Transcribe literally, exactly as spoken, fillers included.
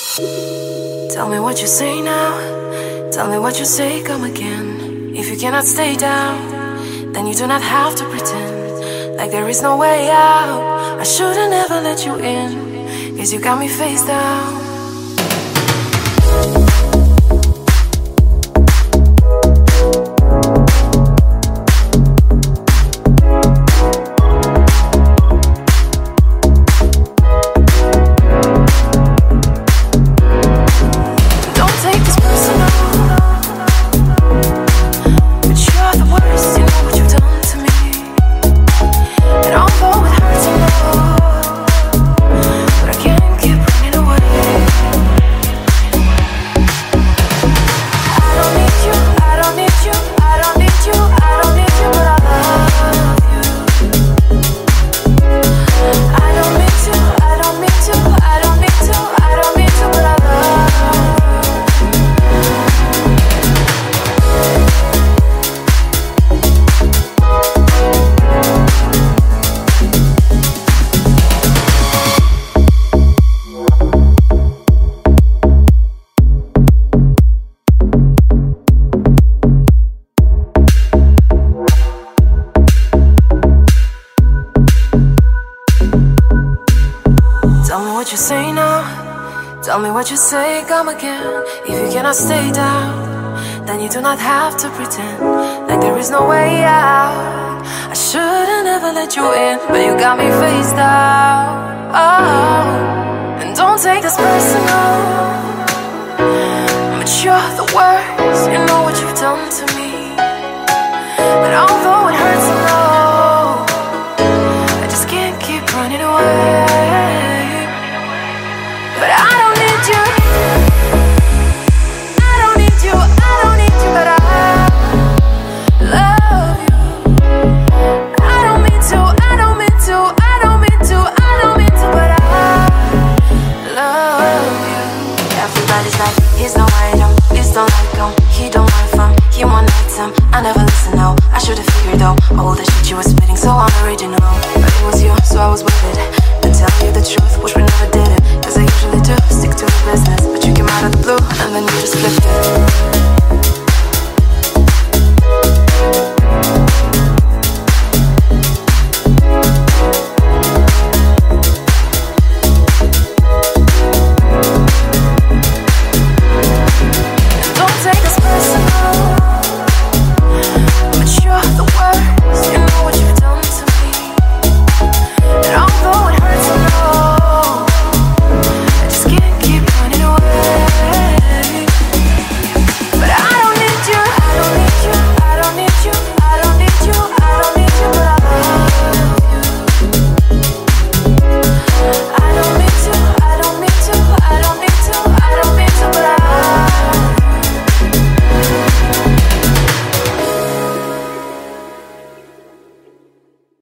Tell me what you say now. Tell me what you say, come again. If you cannot stay down, then you do not have to pretend like there is no way out. I should've never let you in, cause you got me face down. What you say now, tell me what you say, come again. If you cannot stay down, then you do not have to pretend like there is no way out. I should've never let you in, but you got me face down. Oh, and don't take this personal, but you're the worst. You know what you've done to me, but I'm